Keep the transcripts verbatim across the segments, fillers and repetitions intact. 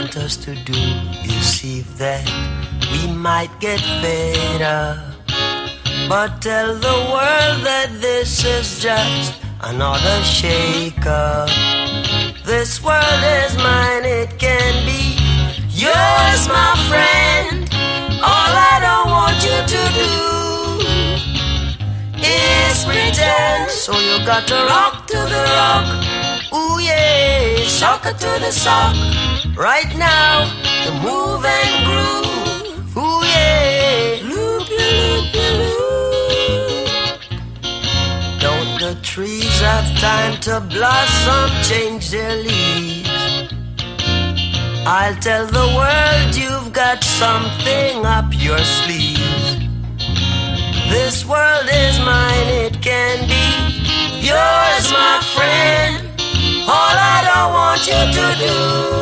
want us to do is see that we might get fed up. But tell the world that this is just another shake-up. This world is mine, it can be yours, my friend. All I don't want you to do is pretend. So you got to rock to the rock, ooh yeah, sock it to the sock. Right now, the move and groove, ooh yeah, loop you, loop you, loop. Don't the trees have time to blossom, change their leaves? I'll tell the world you've got something up your sleeves. This world is mine, it can be yours, my friend. All I don't want you to do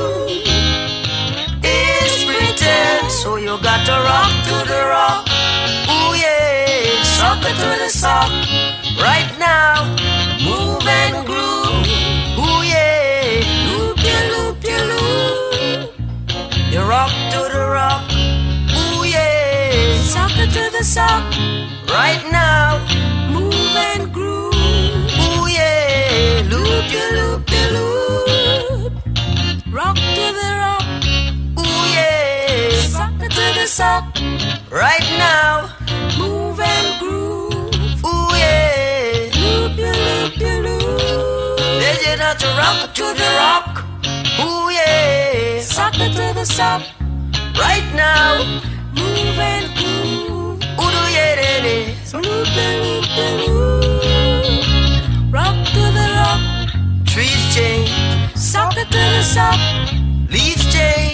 is pretend. So you got to rock to the rock, ooh yeah, sock it to the sock. Right now, move and groove, ooh yeah, loop you, loop you, loop. You rock to the rock, ooh yeah, sock it to the sock. Right now, move and groove, ooh yeah, loop you, loop you, loop. Rock to the rock, ooh yeah, sock it to the sock. Right now, move and groove, ooh yeah, loop you, loop you, loop. There's you not to rock to the rock, ooh yeah, sock it to the sock. Right now, move and groove. Loop the loop the loop. Rock to the rock. Trees change, sock it to the sock. Leaves change.